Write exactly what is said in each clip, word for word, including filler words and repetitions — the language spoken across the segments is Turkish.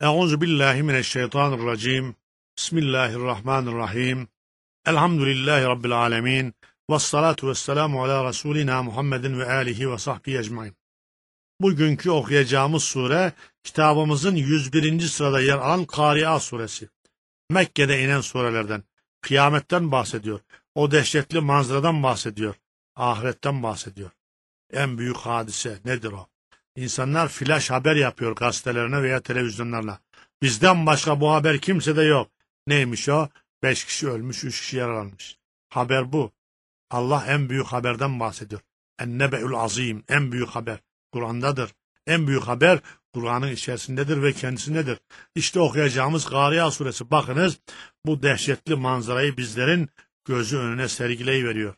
Euzu billahi mineşşeytanirracim. Bismillahirrahmanirrahim. Elhamdülillahi rabbil alamin. Ves salatu vesselamu ala rasulina Muhammedin ve alihi ve sahbihi ecmaîn. Bugünkü okuyacağımız sure kitabımızın yüz birinci sırada yer alan Kari'a suresi. Mekke'de inen surelerden. Kıyametten bahsediyor. O dehşetli manzaradan bahsediyor. Ahiretten bahsediyor. En büyük hadise nedir o? İnsanlar flash haber yapıyor gazetelerine veya televizyonlarına. Bizden başka bu haber kimsede yok. Neymiş o? Beş kişi ölmüş, üç kişi yaralanmış. Haber bu. Allah en büyük haberden bahsediyor. En-nebe'ül azim, en büyük haber. Kur'an'dadır. En büyük haber Kur'an'ın içerisindedir ve kendisindedir. İşte okuyacağımız Kari'a suresi. Bakınız bu dehşetli manzarayı bizlerin gözü önüne sergileyiveriyor.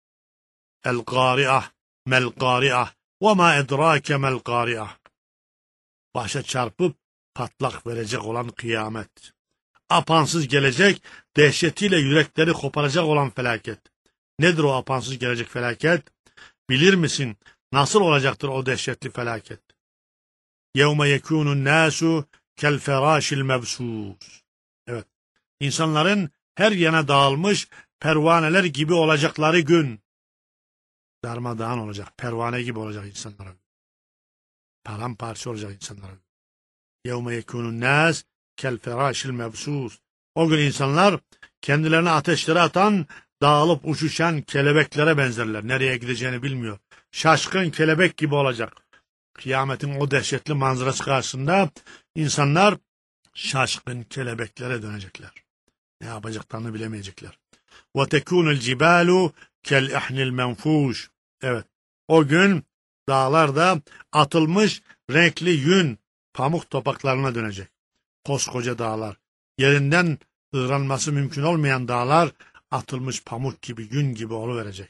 El-Kari'ah, mel-Kari'ah. وَمَا اَدْرَاكَ مَا الْقَارِعَةِ Başa çarpıp patlak verecek olan kıyamet. Apansız gelecek, dehşetiyle yürekleri koparacak olan felaket. Nedir o apansız gelecek felaket? Bilir misin? Nasıl olacaktır o dehşetli felaket? يَوْمَ يَكُونُ النَّاسُ كَالْفَرَاشِ الْمَبْسُوسِ Evet, insanların her yana dağılmış pervaneler gibi olacakları gün. Darmadağın olacak, pervane gibi olacak insanlara. Paramparça olacak insanlara. يَوْمَ يَكُونُ النَّاسِ كَالْفَرَاشِ الْمَبْسُوسِ O gün insanlar kendilerine ateşlere atan, dağılıp uçuşan kelebeklere benzerler. Nereye gideceğini bilmiyor. Şaşkın kelebek gibi olacak. Kıyametin o dehşetli manzarası karşısında insanlar şaşkın kelebeklere dönecekler. Ne yapacaklarını bilemeyecekler. وَتَكُونُ الْجِبَالُ كَالْاِحْنِ الْمَنْفُوشِ Evet, o gün dağlar da atılmış renkli yün, pamuk topaklarına dönecek. Koskoca dağlar, yerinden ığranması mümkün olmayan dağlar, atılmış pamuk gibi, yün gibi oluverecek.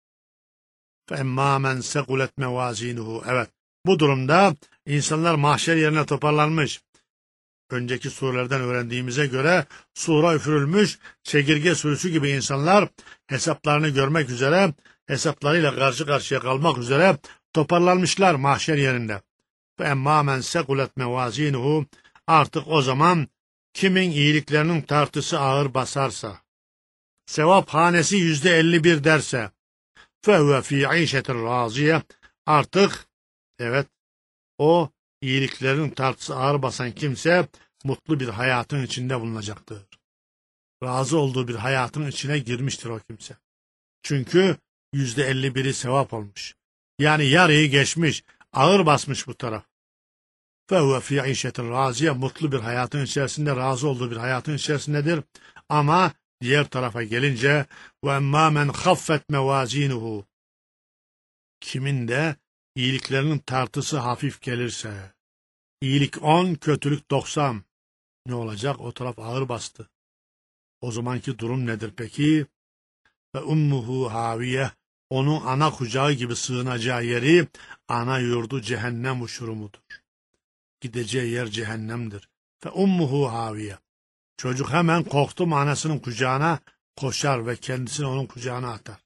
فَاَمَّا مَنْ سَقُلَتْ مَوَازِينُهُ Evet, bu durumda insanlar mahşer yerine toparlanmış. Önceki surelerden öğrendiğimize göre sura üfürülmüş, çekirge sürüsü gibi insanlar hesaplarını görmek üzere, hesaplarıyla karşı karşıya kalmak üzere toparlanmışlar mahşer yerinde. فَاَمَّا مَنْ سَقُلَتْ مَوَازِينُهُ Artık o zaman kimin iyiliklerinin tartısı ağır basarsa, sevap hanesi yüzde elli bir derse, فَهُوَ ف۪ي عِيشَةٍ رَازِيَةٍ Artık, evet, o iyiliklerin tartısı ağır basan kimse mutlu bir hayatın içinde bulunacaktır. Razı olduğu bir hayatın içine girmiştir o kimse. Çünkü yüzde elli biri sevap olmuş. Yani yarıyı geçmiş, ağır basmış bu taraf. فَهُوَ فِي عِيشَةٍ رَازِيَةٍ Mutlu bir hayatın içerisinde, razı olduğu bir hayatın içerisindedir. Ama diğer tarafa gelince وَاَمَّا مَنْ خَفَّتْ مَوَازِينُهُ Kimin de iyiliklerinin tartısı hafif gelirse, iyilik on, kötülük doksan. Ne olacak? O taraf ağır bastı. O zamanki durum nedir peki? Ve ummuhu haviye, onun ana kucağı gibi sığınacağı yeri, ana yurdu cehennem uçurumudur. Gideceği yer cehennemdir. Ve ummuhu haviye. Çocuk hemen korktu mu anasının kucağına koşar ve kendisini onun kucağına atar.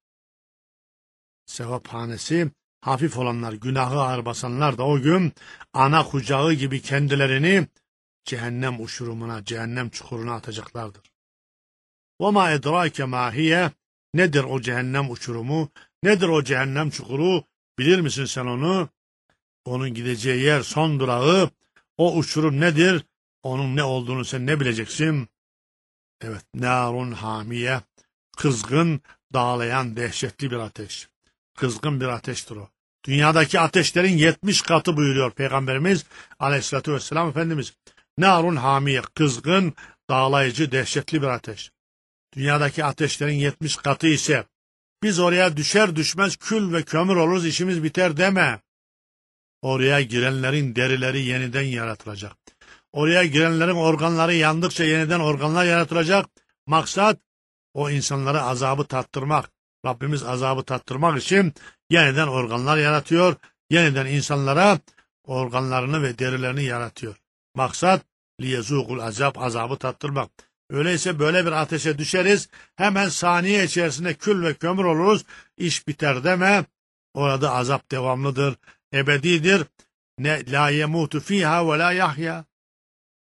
Sevaphanesi hafif olanlar, günahı ağır basanlar da o gün ana kucağı gibi kendilerini cehennem uçurumuna, cehennem çukuruna atacaklardır. وَمَا اَدْرَاكَ مَا هِيَ Nedir o cehennem uçurumu? Nedir o cehennem çukuru? Bilir misin sen onu? Onun gideceği yer, son durağı, o uçurum nedir? Onun ne olduğunu sen ne bileceksin? Evet, narun hamiye, kızgın, dağlayan, dehşetli bir ateş. Kızgın bir ateştir o. Dünyadaki ateşlerin yetmiş katı buyuruyor Peygamberimiz Aleyhisselatü Vesselam Efendimiz. Narun hamiye, kızgın, dağlayıcı, dehşetli bir ateş. Dünyadaki ateşlerin yetmiş katı ise biz oraya düşer düşmez kül ve kömür oluruz, işimiz biter deme. Oraya girenlerin derileri yeniden yaratılacak. Oraya girenlerin organları yandıkça yeniden organlar yaratılacak. Maksat o insanlara azabı tattırmak. Rabbimiz azabı tattırmak için yeniden organlar yaratıyor. Yeniden insanlara organlarını ve derilerini yaratıyor. Maksat liyezûkul azab, azabı tattırmak. Öyleyse böyle bir ateşe düşeriz. Hemen saniye içerisinde kül ve kömür oluruz. İş biter deme. Orada azap devamlıdır, ebedidir. Ne la yemutu fiha ve la yahya.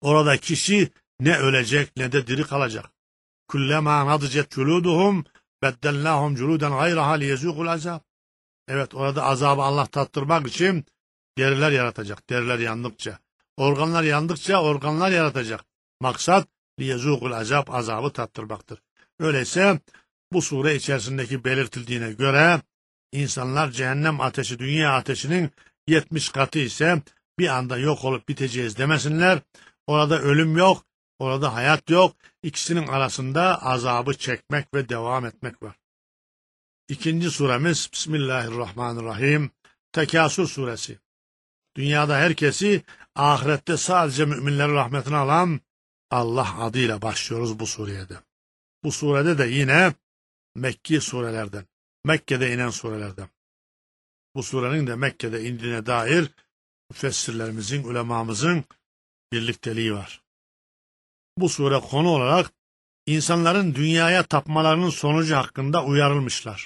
Orada kişi ne ölecek ne de diri kalacak. Kullema nadicet culuduhum beddellahum culuden gayraha liyezûkul azab. Evet, orada azabı Allah tattırmak için deriler yaratacak. Deriler yandıkça, organlar yandıkça organlar yaratacak. Maksat liyezûkul azab, azabı tattırmaktır. Öyleyse bu sure içerisindeki belirtildiğine göre insanlar cehennem ateşi dünya ateşinin yetmiş katı ise bir anda yok olup biteceğiz demesinler. Orada ölüm yok, orada hayat yok. İkisinin arasında azabı çekmek ve devam etmek var. İkinci suremiz Bismillahirrahmanirrahim. Tekasür suresi. Dünyada herkesi, ahirette sadece müminlerin rahmetine alan Allah adıyla başlıyoruz bu sureye de. Bu surede de yine Mekki surelerden, Mekke'de inen surelerden. Bu surenin de Mekke'de indiğine dair müfessirlerimizin, ulemamızın birlikteliği var. Bu sure konu olarak insanların dünyaya tapmalarının sonucu hakkında uyarılmışlar.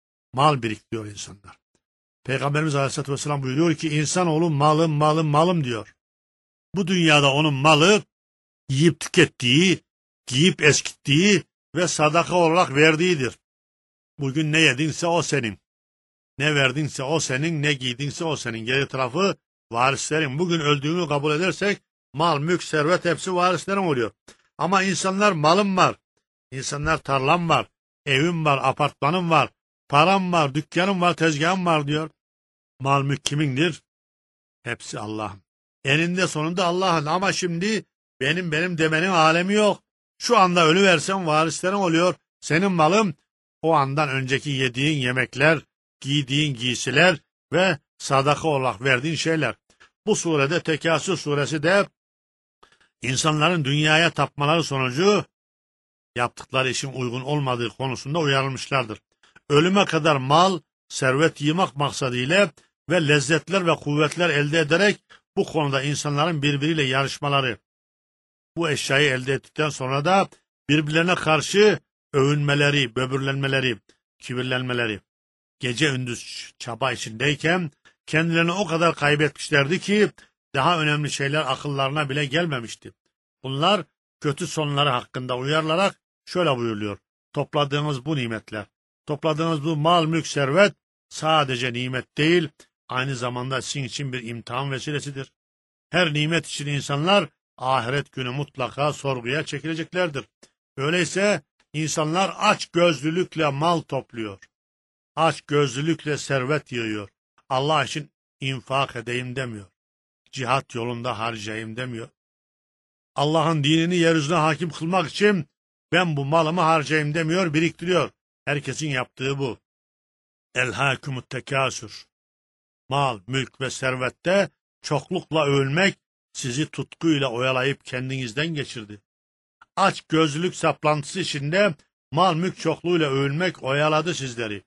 Mal biriktiriyor insanlar. Peygamberimiz Aleyhisselatü Vesselam buyuruyor ki insanoğlu malım malım malım diyor. Bu dünyada onun malı yiyip tükettiği, giyip eskittiği ve sadaka olarak verdiğidir. Bugün ne yedinse o senin. Ne verdinse o senin, ne giydinse o senin. Geri tarafı varislerin. Bugün öldüğünü kabul edersek mal, mülk, servet hepsi varislerin oluyor. Ama insanlar malım var, insanlar tarlam var, evim var, apartmanım var, param var, dükkanım var, tezgahım var diyor. Mal mülk kimindir? Hepsi Allah'ın. Eninde sonunda Allah'ın ama şimdi benim benim demenin alemi yok. Şu anda ölüversen varislerin oluyor. Senin malın o andan önceki yediğin yemekler, giydiğin giysiler ve sadaka olarak verdiğin şeyler. Bu surede Tekasür suresi de insanların dünyaya tapmaları sonucu yaptıkları işin uygun olmadığı konusunda uyarılmışlardır. Ölüme kadar mal, servet yığmak maksadıyla ve lezzetler ve kuvvetler elde ederek bu konuda insanların birbiriyle yarışmaları, bu eşyayı elde ettikten sonra da birbirlerine karşı övünmeleri, böbürlenmeleri, kibirlenmeleri, gece gündüz çaba içindeyken kendilerini o kadar kaybetmişlerdi ki daha önemli şeyler akıllarına bile gelmemişti. Bunlar kötü sonları hakkında uyarılarak şöyle buyuruluyor. Topladığınız bu nimetler, topladığınız bu mal, mülk, servet sadece nimet değil, aynı zamanda sizin için bir imtihan vesilesidir. Her nimet için insanlar ahiret günü mutlaka sorguya çekileceklerdir. Öyleyse insanlar aç gözlülükle mal topluyor. Aç gözlülükle servet yığıyor. Allah için infak edeyim demiyor. Cihat yolunda harcayayım demiyor. Allah'ın dinini yeryüzüne hakim kılmak için ben bu malımı harcayayım demiyor, biriktiriyor. Herkesin yaptığı bu. Elhâkumut tekâsür. Mal, mülk ve servette çoklukla övülmek sizi tutkuyla oyalayıp kendinizden geçirdi. Aç gözlülük saplantısı içinde mal mülk çokluğuyla övülmek oyaladı sizleri.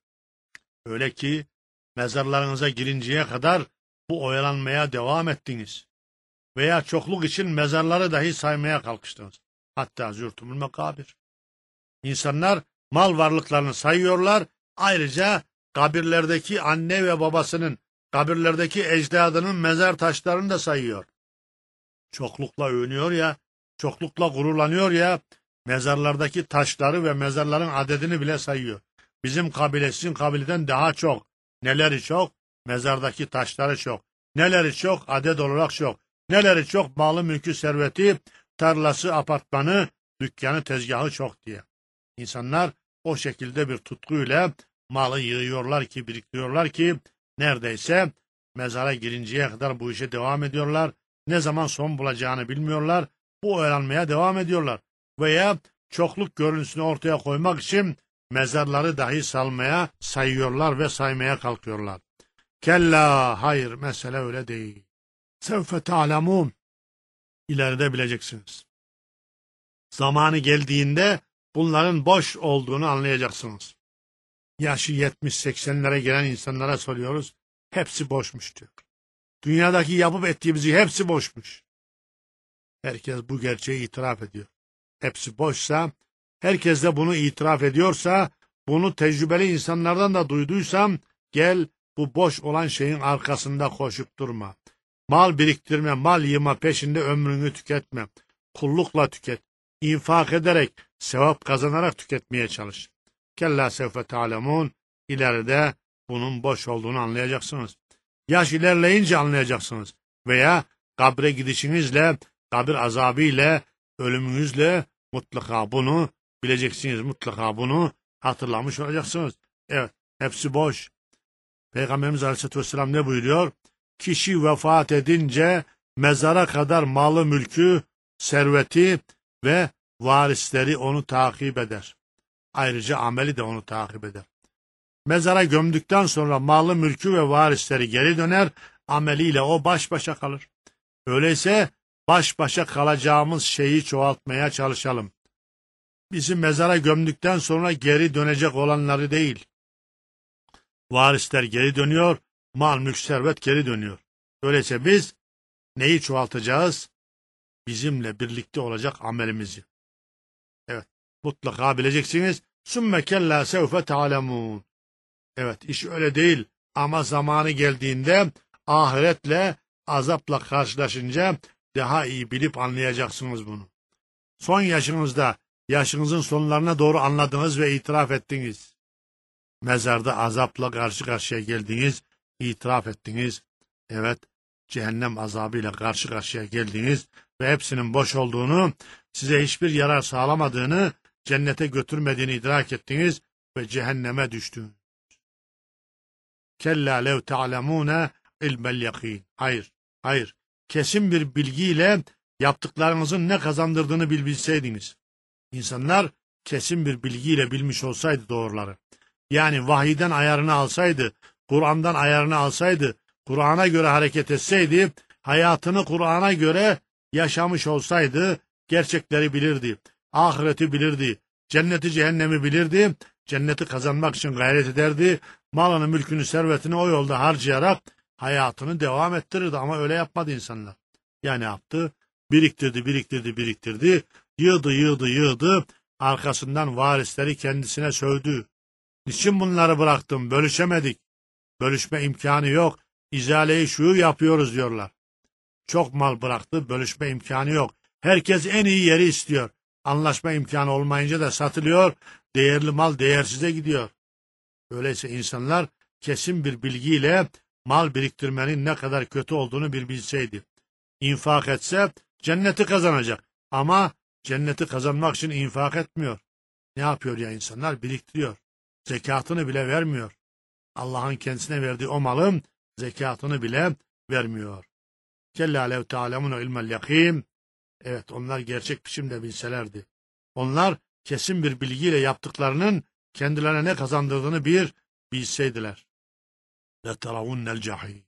Öyle ki mezarlarınıza girinceye kadar bu oyalanmaya devam ettiniz. Veya çokluk için mezarları dahi saymaya kalkıştınız. Hatta zürtümül mekabir. İnsanlar mal varlıklarını sayıyorlar. Ayrıca kabirlerdeki anne ve babasının, kabirlerdeki ecdadının mezar taşlarını da sayıyor. Çoklukla övünüyor ya, çoklukla gururlanıyor ya, mezarlardaki taşları ve mezarların adedini bile sayıyor. Bizim kabile sizin kabileden daha çok. Neleri çok? Mezardaki taşları çok. Neleri çok? Adet olarak çok. Neleri çok? Malı, mülkü, serveti, tarlası, apartmanı, dükkanı, tezgahı çok diye. İnsanlar o şekilde bir tutkuyla malı yığıyorlar ki, biriktiriyorlar ki neredeyse mezara girinceye kadar bu işe devam ediyorlar. Ne zaman son bulacağını bilmiyorlar. Bu oyalanmaya devam ediyorlar. Veya çokluk görüntüsünü ortaya koymak için mezarları dahi salmaya, sayıyorlar ve saymaya kalkıyorlar. Kella, hayır, mesele öyle değil. Sevfe ta'lemûn. İleride bileceksiniz. Zamanı geldiğinde bunların boş olduğunu anlayacaksınız. Yaşı yetmiş seksenlere gelen insanlara soruyoruz. Hepsi boşmuş diyor. Dünyadaki yapıp ettiğimizi hepsi boşmuş. Herkes bu gerçeği itiraf ediyor. Hepsi boşsa, herkes de bunu itiraf ediyorsa, bunu tecrübeli insanlardan da duyduysam, gel bu boş olan şeyin arkasında koşup durma. Mal biriktirme, mal yığma peşinde ömrünü tüketme. Kullukla tüket. İnfak ederek, sevap kazanarak tüketmeye çalış. Kella sevfe ta'lemun. İleride bunun boş olduğunu anlayacaksınız. Yaş ilerleyince anlayacaksınız. Veya kabre gidişinizle, kabir azabıyla, ölümünüzle mutlaka bunu bileceksiniz. Mutlaka bunu hatırlamış olacaksınız. Evet, hepsi boş. Peygamberimiz Aleyhisselatü Vesselam ne buyuruyor? Kişi vefat edince mezara kadar malı, mülkü, serveti ve varisleri onu takip eder. Ayrıca ameli de onu takip eder. Mezara gömdükten sonra malı, mülkü ve varisleri geri döner, ameliyle o baş başa kalır. Öyleyse baş başa kalacağımız şeyi çoğaltmaya çalışalım. Bizi mezara gömdükten sonra geri dönecek olanları değil. Varisler geri dönüyor, mal, mülk, servet geri dönüyor. Öyleyse biz neyi çoğaltacağız? Bizimle birlikte olacak amelimizi. Evet, mutlaka bileceksiniz. Sümme kella sevfe ta'lemun. Evet, iş öyle değil ama zamanı geldiğinde ahiretle, azapla karşılaşınca daha iyi bilip anlayacaksınız bunu. Son yaşınızda, yaşınızın sonlarına doğru anladınız ve itiraf ettiniz. Mezarda azapla karşı karşıya geldiniz, itiraf ettiniz. Evet, cehennem azabıyla karşı karşıya geldiniz ve hepsinin boş olduğunu, size hiçbir yarar sağlamadığını, cennete götürmediğini idrak ettiniz ve cehenneme düştünüz. Kella lev ta'lemûne ilmel yakîn. Hayır, hayır. Kesin bir bilgiyle yaptıklarınızın ne kazandırdığını bilseydiniz. İnsanlar kesin bir bilgiyle bilmiş olsaydı doğruları. Yani vahiyden ayarını alsaydı, Kur'an'dan ayarını alsaydı, Kur'an'a göre hareket etseydi, hayatını Kur'an'a göre yaşamış olsaydı, gerçekleri bilirdi, ahireti bilirdi, cenneti cehennemi bilirdi, cenneti kazanmak için gayret ederdi, malını, mülkünü, servetini o yolda harcayarak hayatını devam ettirirdi ama öyle yapmadı insanlar. Ya ne yaptı? Biriktirdi, biriktirdi, biriktirdi, yığdı, yığdı, yığdı, arkasından varisleri kendisine sövdü. Niçin bunları bıraktım, bölüşemedik, bölüşme imkanı yok, izaleyi şu yapıyoruz diyorlar. Çok mal bıraktı, bölüşme imkanı yok. Herkes en iyi yeri istiyor. Anlaşma imkanı olmayınca da satılıyor, değerli mal değersize gidiyor. Öyleyse insanlar kesin bir bilgiyle mal biriktirmenin ne kadar kötü olduğunu bir bilseydi. İnfak etse cenneti kazanacak ama cenneti kazanmak için infak etmiyor. Ne yapıyor ya insanlar? Biriktiriyor. Zekatını bile vermiyor. Allah'ın kendisine verdiği o malın zekatını bile vermiyor. Kella lev ta'lemûne ilmel yakîn. Evet, onlar gerçek biçimde bilselerdi. Onlar kesin bir bilgiyle yaptıklarının kendilerine ne kazandırdığını bir bilseydiler. لَتَرَوُنَّ الْجَحِيمِ.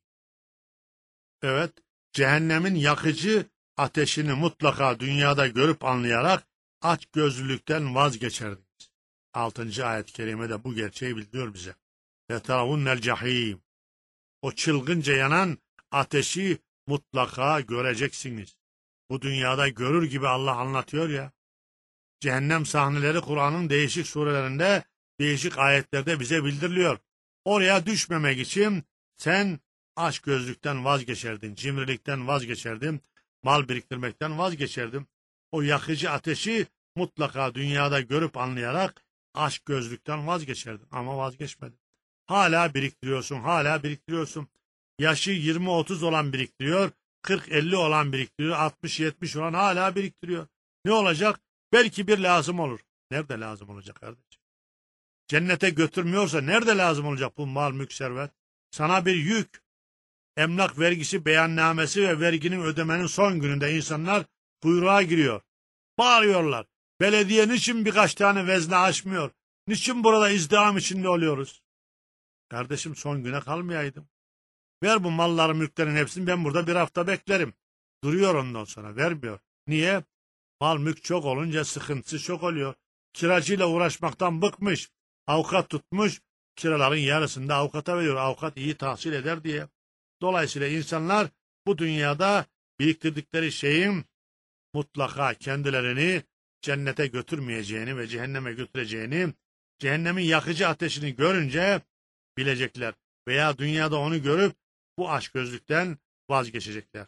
Evet, cehennemin yakıcı ateşini mutlaka dünyada görüp anlayarak aç gözlülükten vazgeçerdiniz. Altıncı ayet-i kerimede bu gerçeği bildiriyor bize. لَتَرَوُنَّ الْجَحِيمِ. O çılgınca yanan ateşi mutlaka göreceksiniz. Bu dünyada görür gibi Allah anlatıyor ya. Cehennem sahneleri Kur'an'ın değişik surelerinde, değişik ayetlerde bize bildiriliyor. Oraya düşmemek için sen açgözlükten vazgeçerdin, cimrilikten vazgeçerdin, mal biriktirmekten vazgeçerdin. O yakıcı ateşi mutlaka dünyada görüp anlayarak açgözlükten vazgeçerdin ama vazgeçmedin. Hala biriktiriyorsun, hala biriktiriyorsun. Yaşı yirmi otuz olan biriktiriyor, kırk elli olan biriktiriyor, altmış yetmiş olan hala biriktiriyor. Ne olacak? Belki bir lazım olur. Nerede lazım olacak kardeşim? Cennete götürmüyorsa nerede lazım olacak bu mal, mülk, servet? Sana bir yük. Emlak vergisi beyannamesi ve verginin ödemenin son gününde insanlar kuyruğa giriyor. Bağırıyorlar. Belediye niçin birkaç tane vezne açmıyor? Niçin burada izdiham içinde oluyoruz? Kardeşim, son güne kalmayaydım. Ver bu malların, mülklerin hepsini, ben burada bir hafta beklerim. Duruyor ondan sonra, vermiyor. Niye? Mal mülk çok olunca sıkıntısı çok oluyor. Kiracıyla uğraşmaktan bıkmış. Avukat tutmuş. Kiraların yarısını da avukata veriyor. Avukat iyi tahsil eder diye. Dolayısıyla insanlar bu dünyada biriktirdikleri şeyin mutlaka kendilerini cennete götürmeyeceğini ve cehenneme götüreceğini, cehennemin yakıcı ateşini görünce bilecekler. Veya dünyada onu görüp bu açgözlükten vazgeçecekler.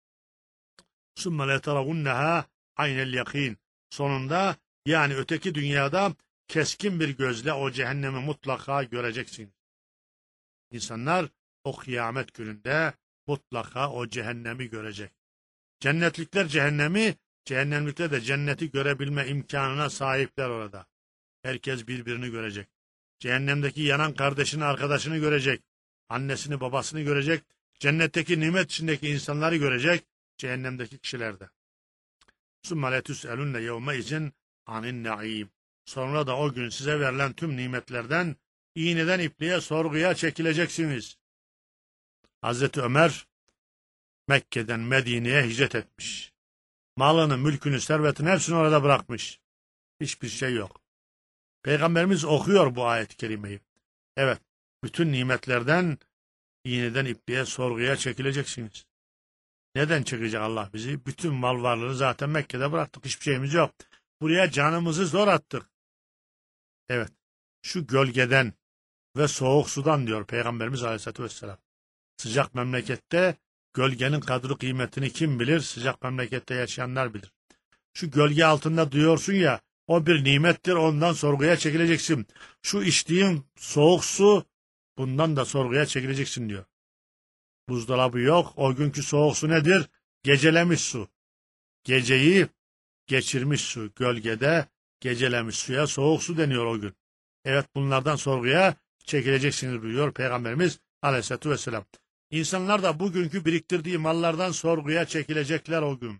ثُمَّ لَتَرَوُنَّهَا عَيْنَ الْيَقِينَ. Sonunda yani öteki dünyada keskin bir gözle o cehennemi mutlaka göreceksin. İnsanlar o kıyamet gününde mutlaka o cehennemi görecek. Cennetlikler cehennemi, cehennemlikler de cenneti görebilme imkanına sahipler orada. Herkes birbirini görecek. Cehennemdeki yanan kardeşini, arkadaşını görecek. Annesini, babasını görecek. Cennetteki nimet içindeki insanları görecek. Cehennemdeki kişiler de. ثُمَّ لَتُسْأَلُنَّ يَوْمَئِذٍ عَنِ النَّعِيمِ. Sonra da o gün size verilen tüm nimetlerden iğneden ipliğe sorguya çekileceksiniz. Hazreti Ömer Mekke'den Medine'ye hicret etmiş. Malını, mülkünü, servetini hepsini orada bırakmış. Hiçbir şey yok. Peygamberimiz okuyor bu ayet-i kerimeyi. Evet, bütün nimetlerden iğneden ipliğe sorguya çekileceksiniz. Neden çekecek Allah bizi? Bütün mal varlığını zaten Mekke'de bıraktık. Hiçbir şeyimiz yok. Buraya canımızı zor attık. Evet, şu gölgeden ve soğuk sudan diyor Peygamberimiz Aleyhisselatü Vesselam. Sıcak memlekette gölgenin kadri kıymetini kim bilir? Sıcak memlekette yaşayanlar bilir. Şu gölge altında duyuyorsun ya, o bir nimettir, ondan sorguya çekileceksin. Şu içtiğin soğuk su, bundan da sorguya çekileceksin diyor. Buzdolabı yok, o günkü soğuk su nedir? Gecelemiş su. Geceyi geçirmiş su, gölgede gecelemiş suya soğuk su deniyor o gün. Evet, bunlardan sorguya çekileceksiniz buyuruyor Peygamberimiz Aleyhisselatü Vesselam. İnsanlar da bugünkü biriktirdiği mallardan sorguya çekilecekler o gün.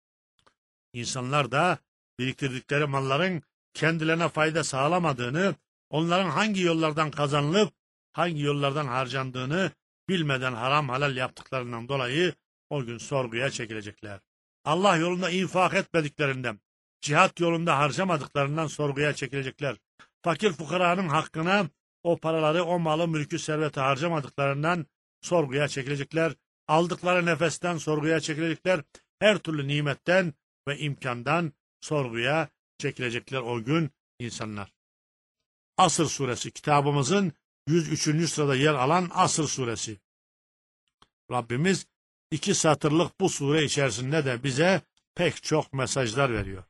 İnsanlar da biriktirdikleri malların kendilerine fayda sağlamadığını, onların hangi yollardan kazanılıp hangi yollardan harcandığını bilmeden haram halal yaptıklarından dolayı o gün sorguya çekilecekler. Allah yolunda infak etmediklerinden, cihat yolunda harcamadıklarından sorguya çekilecekler. Fakir fukaranın hakkına o paraları, o malı, mülkü, serveti harcamadıklarından sorguya çekilecekler. Aldıkları nefesten sorguya çekilecekler. Her türlü nimetten ve imkandan sorguya çekilecekler o gün insanlar. Asr suresi kitabımızın yüz üçüncü sırada yer alan Asr suresi. Rabbimiz iki satırlık bu sure içerisinde de bize pek çok mesajlar veriyor.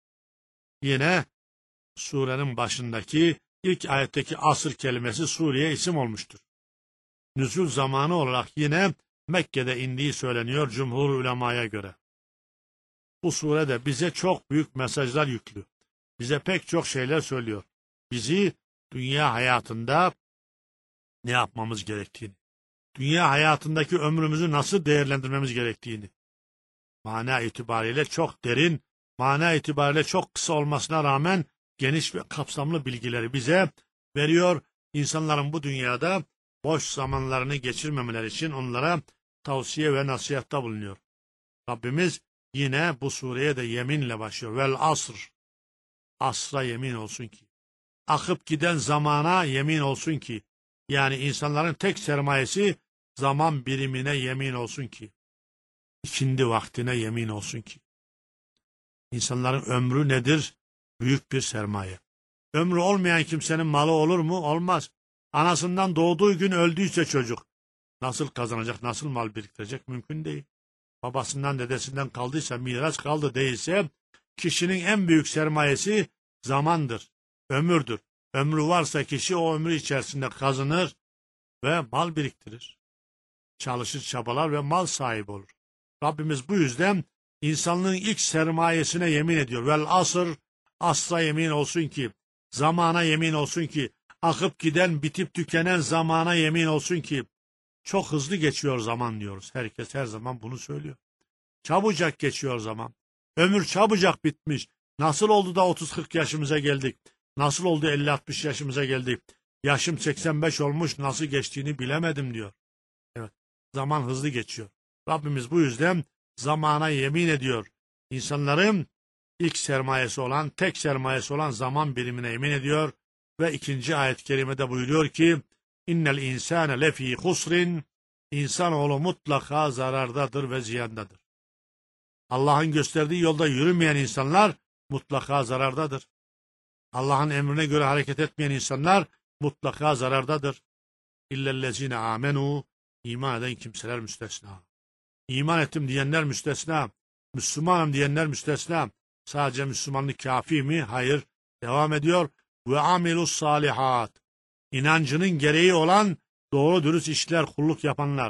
Yine surenin başındaki ilk ayetteki asır kelimesi Suriye isim olmuştur. Nüzul zamanı olarak yine Mekke'de indiği söyleniyor cumhur ulemaya göre. Bu surede bize çok büyük mesajlar yüklü. Bize pek çok şeyler söylüyor. Bizi dünya hayatında ne yapmamız gerektiğini, dünya hayatındaki ömrümüzü nasıl değerlendirmemiz gerektiğini, mana itibariyle çok derin, mana itibariyle çok kısa olmasına rağmen geniş ve kapsamlı bilgileri bize veriyor. İnsanların bu dünyada boş zamanlarını geçirmemeleri için onlara tavsiye ve nasihatta bulunuyor. Rabbimiz yine bu sureye de yeminle başlıyor. Vel asr. Asra yemin olsun ki. Akıp giden zamana yemin olsun ki. Yani insanların tek sermayesi zaman birimine yemin olsun ki. İkindi vaktine yemin olsun ki. İnsanların ömrü nedir? Büyük bir sermaye. Ömrü olmayan kimsenin malı olur mu? Olmaz. Anasından doğduğu gün öldüyse çocuk nasıl kazanacak, nasıl mal biriktirecek? Mümkün değil. Babasından, dedesinden kaldıysa, miras kaldı değilse, kişinin en büyük sermayesi zamandır, ömürdür. Ömrü varsa kişi o ömrü içerisinde kazanır ve mal biriktirir. Çalışır, çabalar ve mal sahibi olur. Rabbimiz bu yüzden insanlığın ilk sermayesine yemin ediyor. Vel asr, asra yemin olsun ki, zamana yemin olsun ki, akıp giden, bitip tükenen zamana yemin olsun ki, çok hızlı geçiyor zaman diyoruz. Herkes her zaman bunu söylüyor. Çabucak geçiyor zaman. Ömür çabucak bitmiş. Nasıl oldu da otuz kırk yaşımıza geldik? Nasıl oldu elli altmış yaşımıza geldik? Yaşım seksen beş olmuş, nasıl geçtiğini bilemedim diyor. Evet, zaman hızlı geçiyor. Rabbimiz bu yüzden zamana yemin ediyor. İnsanların ilk sermayesi olan, tek sermayesi olan zaman birimine yemin ediyor. Ve ikinci ayet-i kerimede buyuruyor ki, İnnel insâne lefî husrin, insanoğlu mutlaka zarardadır ve ziyandadır. Allah'ın gösterdiği yolda yürümeyen insanlar mutlaka zarardadır. Allah'ın emrine göre hareket etmeyen insanlar mutlaka zarardadır. İllellezine amenu, iman eden kimseler müstesna. İman ettim diyenler müstesna. Müslümanım diyenler müstesna. Sadece Müslümanlık kafi mi? Hayır. Devam ediyor. Ve amilus salihat. İnancının gereği olan doğru dürüst işler, kulluk yapanlar.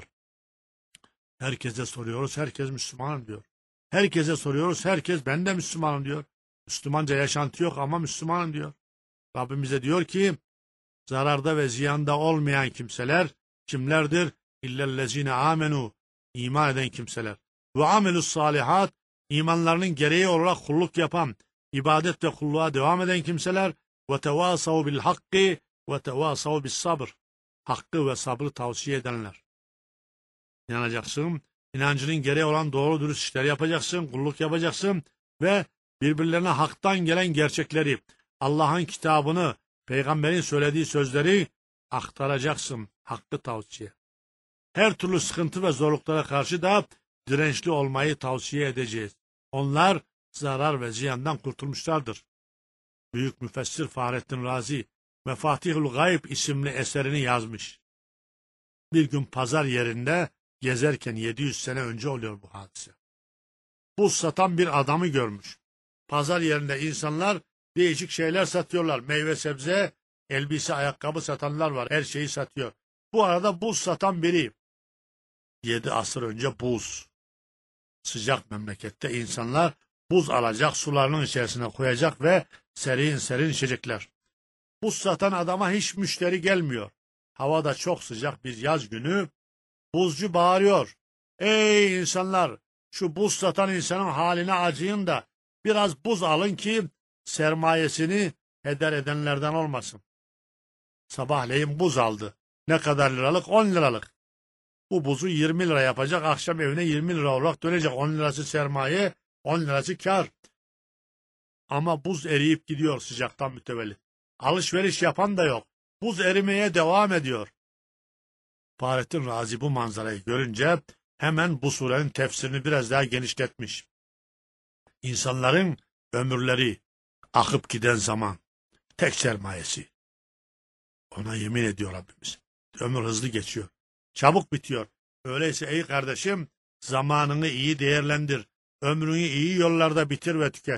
Herkese soruyoruz, herkes Müslümanım diyor. Herkese soruyoruz, herkes ben de Müslümanım diyor. Müslümanca yaşantı yok ama Müslümanım diyor. Rabbimize diyor ki, zararda ve ziyanda olmayan kimseler kimlerdir? İllellezine amenu. İman eden kimseler. Ve amelus salihat. İmanlarının gereği olarak kulluk yapan, ibadet ve kulluğa devam eden kimseler. Ve tevasav bil hakkı ve tevasav bis sabr. Hakkı ve sabrı tavsiye edenler. İnanacaksın, inancının gereği olan doğru dürüst işler yapacaksın, kulluk yapacaksın ve birbirlerine haktan gelen gerçekleri, Allah'ın kitabını, peygamberin söylediği sözleri aktaracaksın. Hakkı tavsiye. Her türlü sıkıntı ve zorluklara karşı da dirençli olmayı tavsiye edeceğiz. Onlar zarar ve ziyandan kurtulmuşlardır. Büyük müfessir Fahrettin Razi Mefatihul Gayb isimli eserini yazmış. Bir gün pazar yerinde gezerken yedi yüz sene önce oluyor bu hadise. Buz satan bir adamı görmüş. Pazar yerinde insanlar değişik şeyler satıyorlar. Meyve sebze, elbise, ayakkabı satanlar var. Her şeyi satıyor. Bu arada buz satan biri. Yedi asır önce buz. Sıcak memlekette insanlar buz alacak, sularının içerisine koyacak ve serin serin içecekler. Buz satan adama hiç müşteri gelmiyor. Havada çok sıcak bir yaz günü buzcu bağırıyor. Ey insanlar, şu buz satan insanın haline acıyın da biraz buz alın ki sermayesini heder edenlerden olmasın. Sabahleyin buz aldı. Ne kadar liralık? on liralık. Bu buzu yirmi lira yapacak. Akşam evine yirmi lira olarak dönecek. on lirası sermaye, on lirası kar. Ama buz eriyip gidiyor sıcaktan mütevellit. Alışveriş yapan da yok. Buz erimeye devam ediyor. Fahrettin Razi bu manzarayı görünce hemen bu surenin tefsirini biraz daha genişletmiş. İnsanların ömürleri, akıp giden zaman, tek sermayesi. Ona yemin ediyor Rabbimiz. Ömür hızlı geçiyor. Çabuk bitiyor. Öyleyse ey kardeşim, zamanını iyi değerlendir. Ömrünü iyi yollarda bitir ve tüket.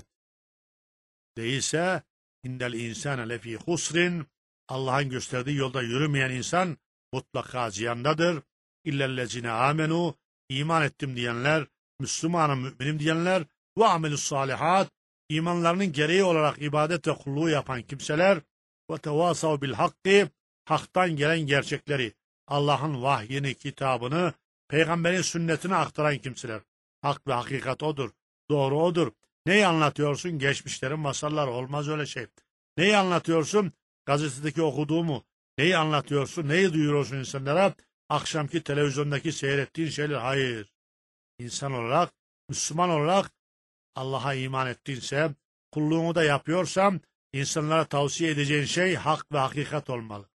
Değilse indel insane lefî husrin. Allah'ın gösterdiği yolda yürümeyen insan mutlaka ziyandadır. İllellezine amenu. İman ettim diyenler, Müslümanım, müminim diyenler ve amelus salihat. İmanlarının gereği olarak ibadet ve kulluğu yapan kimseler ve tevasav bil hakkı. Haktan gelen gerçekleri, Allah'ın vahyini, kitabını, peygamberin sünnetini aktaran kimseler. Hak ve hakikat odur. Doğru odur. Neyi anlatıyorsun? Geçmişlerin masalları. Olmaz öyle şey. Neyi anlatıyorsun? Gazetedeki okuduğumu. Neyi anlatıyorsun? Neyi duyuruyorsun insanlara? Akşamki televizyondaki seyrettiğin şeyler. Hayır. İnsan olarak, Müslüman olarak Allah'a iman ettiğinse, kulluğunu da yapıyorsam, insanlara tavsiye edeceğin şey hak ve hakikat olmalı.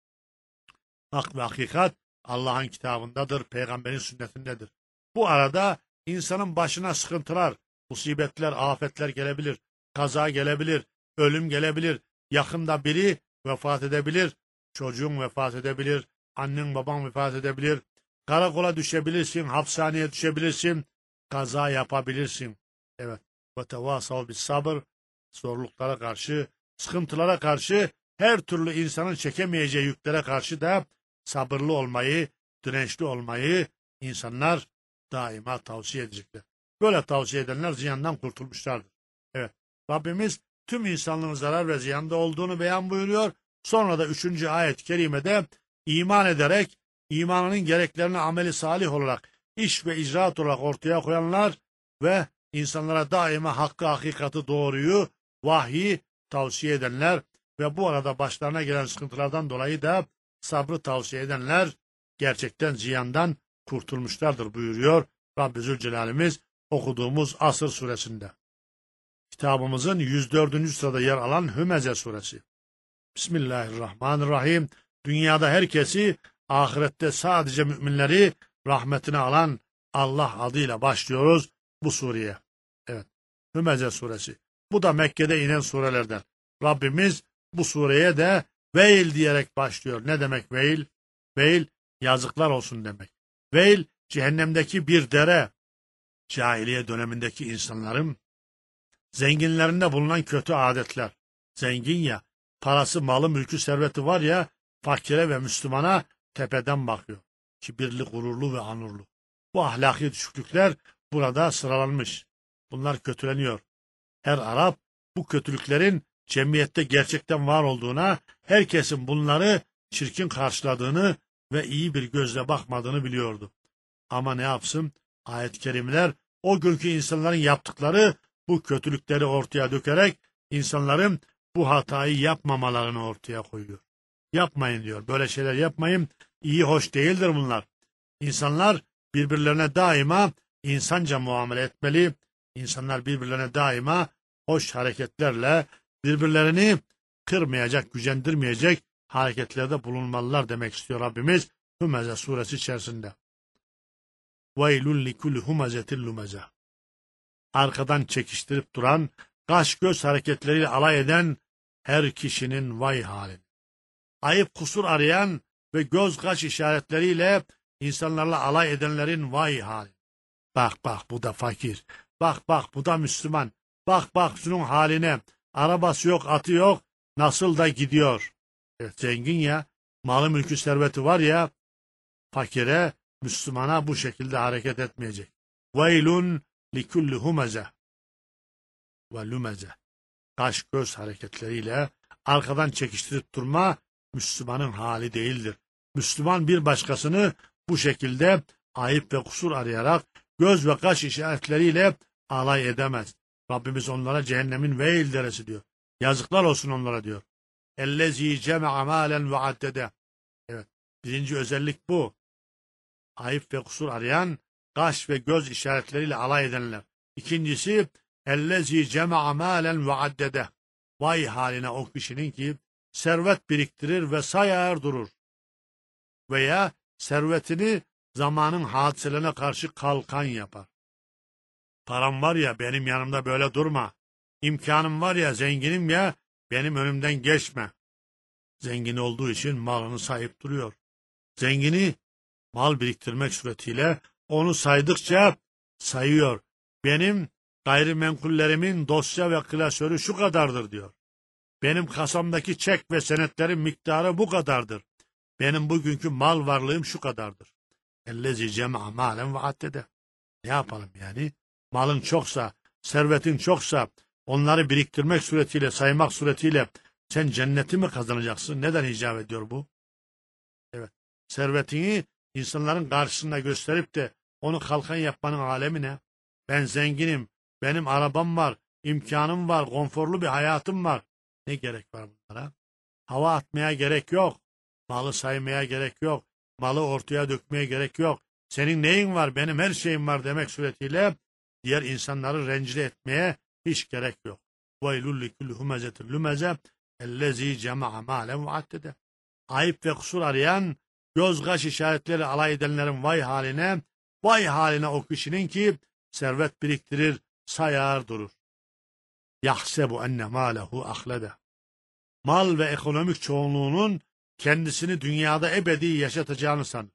Hak ve hakikat Allah'ın kitabındadır, peygamberin sünnetindedir. Bu arada insanın başına sıkıntılar, musibetler, afetler gelebilir, kaza gelebilir, ölüm gelebilir, yakında biri vefat edebilir, çocuğun vefat edebilir, annen baban vefat edebilir, karakola düşebilirsin, hapishaneye düşebilirsin, kaza yapabilirsin. Evet. Ve tevasav bis sabır, zorluklara karşı, sıkıntılara karşı, her türlü insanın çekemeyeceği yüklere karşı da sabırlı olmayı, dirençli olmayı insanlar daima tavsiye edecekler. Böyle tavsiye edenler ziyandan kurtulmuşlardır. Evet, Rabbimiz tüm insanlığın zarar ve ziyanda olduğunu beyan buyuruyor. Sonra da üçüncü ayet-i kerimede iman ederek, imanının gereklerini ameli salih olarak, iş ve icraat olarak ortaya koyanlar ve insanlara daima hakkı, hakikati, doğruyu, vahyi tavsiye edenler ve bu arada başlarına gelen sıkıntılardan dolayı da sabrı tavsiye edenler gerçekten ziyandan kurtulmuşlardır buyuruyor Rabbi Zülcelal'imiz okuduğumuz Asr suresinde. Kitabımızın yüz dördüncü sırada yer alan Hümeze suresi. Bismillahirrahmanirrahim. Dünyada herkesi, ahirette sadece müminleri rahmetine alan Allah adıyla başlıyoruz bu sureye. Evet, Hümeze suresi. Bu da Mekke'de inen surelerden. Rabbimiz bu sureye de veil diyerek başlıyor. Ne demek veil? Veil, yazıklar olsun demek. Veil, cehennemdeki bir dere. Cahiliye dönemindeki insanların zenginlerinde bulunan kötü adetler. Zengin ya, parası, malı, mülkü, serveti var ya, fakire ve Müslümana tepeden bakıyor. Kibirli, gururlu ve anurlu. Bu ahlaki düşüklükler burada sıralanmış. Bunlar kötüleniyor. Her Arap bu kötülüklerin cemiyette gerçekten var olduğuna, herkesin bunları çirkin karşıladığını ve iyi bir gözle bakmadığını biliyordu. Ama ne yapsın? Ayet-i kerimeler o günkü insanların yaptıkları bu kötülükleri ortaya dökerek insanların bu hatayı yapmamalarını ortaya koyuyor. Yapmayın diyor. Böyle şeyler yapmayın. İyi, hoş değildir bunlar. İnsanlar birbirlerine daima insanca muamele etmeli. İnsanlar birbirlerine daima hoş hareketlerle birbirlerini kırmayacak, gücendirmeyecek hareketlerde bulunmalılar demek istiyor Rabbimiz Hümeze suresi içerisinde. وَيْلُنْ لِكُلِّ هُمَزَةٍ لُمَزَةٍ Arkadan çekiştirip duran, kaş göz hareketleriyle alay eden her kişinin vay haline. Ayıp kusur arayan ve göz kaş işaretleriyle insanlarla alay edenlerin vay haline. Bak bak bu da fakir, bak bak bu da Müslüman, bak bak şunun haline, arabası yok, atı yok, nasıl da gidiyor. Evet, zengin ya, malı mülkü serveti var ya, fakire, Müslümana bu şekilde hareket etmeyecek. Veylun likulli humeze ve lumeze. Kaş göz hareketleriyle arkadan çekiştirip durma Müslümanın hali değildir. Müslüman bir başkasını bu şekilde ayıp ve kusur arayarak göz ve kaş işaretleriyle alay edemez. Rabbimiz onlara cehennemin veil deresi diyor. Yazıklar olsun onlara diyor. Ellezî cema'a mâlen ve addede. Evet, birinci özellik bu. Ayıp ve kusur arayan, kaş ve göz işaretleriyle alay edenler. İkincisi, ellezî cema'a mâlen ve addede. Vay haline o kişinin ki servet biriktirir ve sayar durur. Veya servetini zamanın hadiselerine karşı kalkan yapar. Param var ya benim yanımda böyle durma. İmkanım var ya, zenginim ya, benim önümden geçme. Zengin olduğu için malını sayıp duruyor. Zengini mal biriktirmek suretiyle onu saydıkça sayıyor. Benim gayrimenkullerimin dosya ve klasörü şu kadardır diyor. Benim kasamdaki çek ve senetlerin miktarı bu kadardır. Benim bugünkü mal varlığım şu kadardır. Ellezî cema'a mâlen ve addede. Ne yapalım yani? Malın çoksa, servetin çoksa, onları biriktirmek suretiyle, saymak suretiyle sen cenneti mi kazanacaksın? Neden icap ediyor bu? Evet. Servetini insanların karşısında gösterip de onu kalkan yapmanın alemi ne? Ben zenginim, benim arabam var, imkanım var, konforlu bir hayatım var. Ne gerek var bunlara? Hava atmaya gerek yok. Malı saymaya gerek yok. Malı ortaya dökmeye gerek yok. Senin neyin var, benim her şeyim var demek suretiyle diğer insanları rencide etmeye hiç gerek yok. وَيْلُلِّ كُلُّ هُمَزَةٍ لُمَزَةٍ اَلَّذ۪ي جَمَعَ مَالًا وَعَدَّدَ Ayıp ve kusur arayan, göz kaş işaretleri alay edenlerin vay haline, vay haline o kişinin ki servet biriktirir, sayar durur. يَحْسَبُ enne مَالَهُ ahlede. Mal ve ekonomik çoğunluğunun kendisini dünyada ebedi yaşatacağını sanır.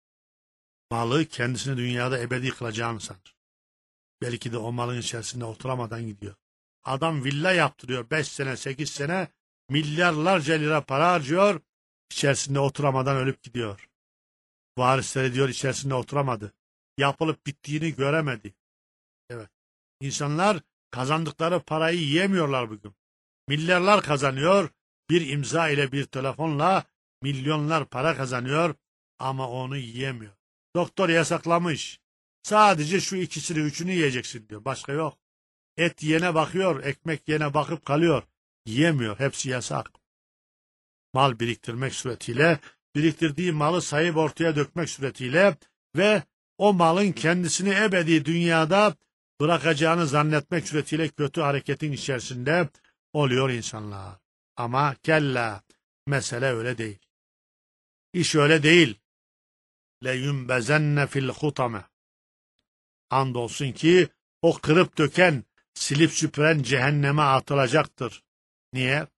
Malı kendisini dünyada ebedi kılacağını sanır. Belki de o malın içerisinde oturamadan gidiyor. Adam villa yaptırıyor, beş sene, sekiz sene, milyarlarca lira para harcıyor, içerisinde oturamadan ölüp gidiyor. Varisleri diyor içerisinde oturamadı. Yapılıp bittiğini göremedi. Evet. İnsanlar kazandıkları parayı yiyemiyorlar bugün. Milyarlar kazanıyor, bir imza ile bir telefonla milyonlar para kazanıyor ama onu yiyemiyor. Doktor yasaklamış. Sadece şu ikisini, üçünü yiyeceksin diyor. Başka yok. Et yene bakıyor, ekmek yene bakıp kalıyor. Yiyemiyor, hepsi yasak. Mal biriktirmek suretiyle, biriktirdiği malı sayıp ortaya dökmek suretiyle ve o malın kendisini ebedi dünyada bırakacağını zannetmek suretiyle kötü hareketin içerisinde oluyor insanlar. Ama kella, mesele öyle değil. İş öyle değil. لَيُنْبَزَنَّ fil hutame. Andolsun ki o kırıp döken, silip süpüren cehenneme atılacaktır. Niye?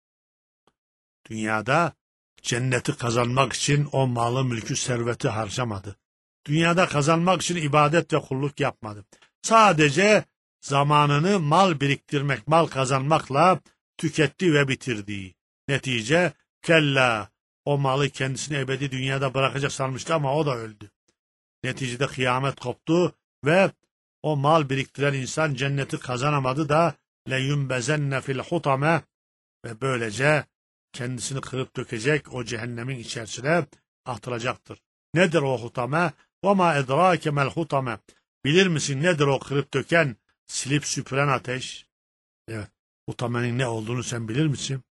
Dünyada cenneti kazanmak için o malı, mülkü, serveti harcamadı. Dünyada kazanmak için ibadet ve kulluk yapmadı. Sadece zamanını mal biriktirmek, mal kazanmakla tüketti ve bitirdi. Netice kella, o malı kendisini ebedi dünyada bırakacak sanmıştı ama o da öldü. Neticede kıyamet koptu ve o mal biriktiren insan cenneti kazanamadı da leyumbezenne fil hutame ve böylece kendisini kırıp dökecek, o cehennemin içerisine atılacaktır. Nedir o hutame? وَمَا اَدْرَاكَ مَا الْحُتَمَ Bilir misin nedir o kırıp döken, silip süpüren ateş? Evet, hutamenin ne olduğunu sen bilir misin?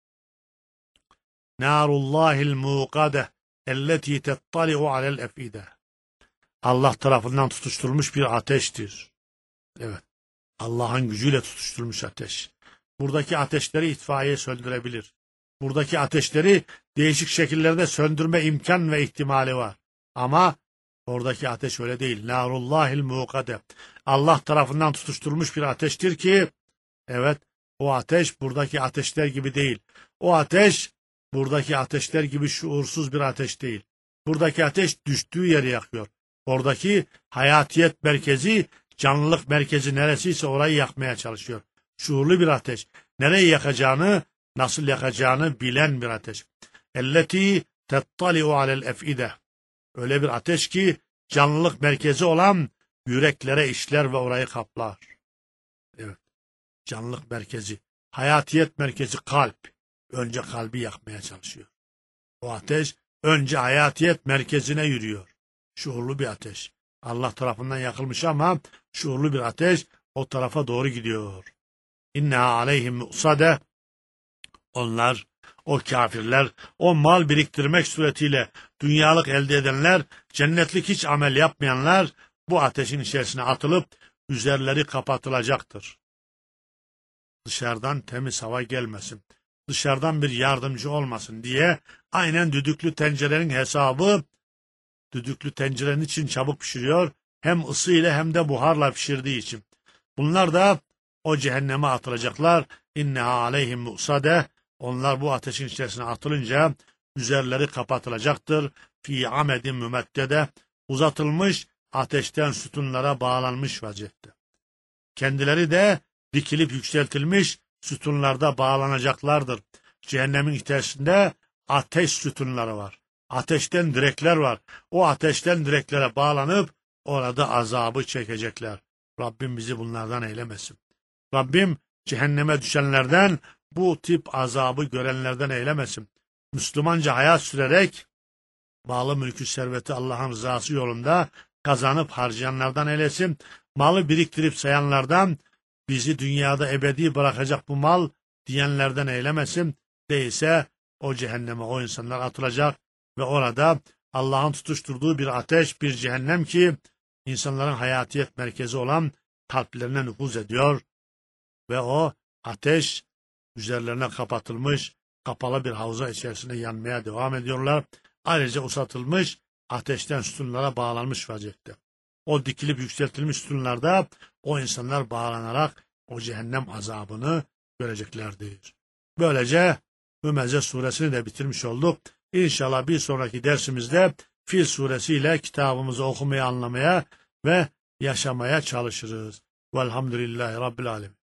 Narullahil muqade elleti tettali'u alel efide. Allah tarafından tutuşturulmuş bir ateştir. Evet, Allah'ın gücüyle tutuşturulmuş ateş. Buradaki ateşleri itfaiye söndürebilir. Buradaki ateşleri değişik şekillerde söndürme imkan ve ihtimali var. Ama oradaki ateş öyle değil. Narullahil muqade. Allah tarafından tutuşturulmuş bir ateştir ki, evet, o ateş buradaki ateşler gibi değil. O ateş buradaki ateşler gibi şuursuz bir ateş değil. Buradaki ateş düştüğü yeri yakıyor. Oradaki hayatiyet merkezi, canlılık merkezi neresiyse orayı yakmaya çalışıyor. Şuurlu bir ateş. Nereyi yakacağını, nasıl yakacağını bilen bir ateş. Elleti tettali'u alel efide. Öyle bir ateş ki canlılık merkezi olan yüreklere işler ve orayı kaplar. Evet. Canlılık merkezi, hayatiyet merkezi kalp. Önce kalbi yakmaya çalışıyor. O ateş önce hayatiyet merkezine yürüyor. Şuurlu bir ateş. Allah tarafından yakılmış ama şuurlu bir ateş o tarafa doğru gidiyor. İnneha aleyhim mu'sade. Onlar, o kafirler, o mal biriktirmek suretiyle dünyalık elde edenler, cennetlik hiç amel yapmayanlar bu ateşin içerisine atılıp üzerleri kapatılacaktır. Dışarıdan temiz hava gelmesin, dışarıdan bir yardımcı olmasın diye aynen düdüklü tencerenin hesabı, düdüklü tencerenin için çabuk pişiriyor, hem ısı ile hem de buharla pişirdiği için. Bunlar da o cehenneme atılacaklar. İnneha aleyhim mu'sade. Onlar bu ateşin içerisine atılınca üzerleri kapatılacaktır. Fi amedin mümeddede, uzatılmış ateşten sütunlara bağlanmış vaziyette. Kendileri de dikilip yükseltilmiş sütunlarda bağlanacaklardır. Cehennemin içerisinde ateş sütunları var. Ateşten direkler var. O ateşten direklere bağlanıp orada azabı çekecekler. Rabbim bizi bunlardan eylemesin. Rabbim cehenneme düşenlerden, bu tip azabı görenlerden eylemesin. Müslümanca hayat sürerek malı mülkü serveti Allah'ın rızası yolunda kazanıp harcayanlardan eylesin. Malı biriktirip sayanlardan, bizi dünyada ebedi bırakacak bu mal diyenlerden eylemesin. Değilse o cehenneme o insanlar atılacak ve orada Allah'ın tutuşturduğu bir ateş, bir cehennem ki insanların hayatiyet merkezi olan kalplerine nüfuz ediyor ve o ateş üzerlerine kapatılmış, kapalı bir havza içerisinde yanmaya devam ediyorlar. Ayrıca uzatılmış ateşten sütunlara bağlanmış vaziyette. O dikilip yükseltilmiş sütunlarda o insanlar bağlanarak o cehennem azabını göreceklerdir. Böylece Hümeze suresini de bitirmiş olduk. İnşallah bir sonraki dersimizde Fil suresiyle kitabımızı okumaya, anlamaya ve yaşamaya çalışırız. Velhamdülillahi Rabbil Alemin.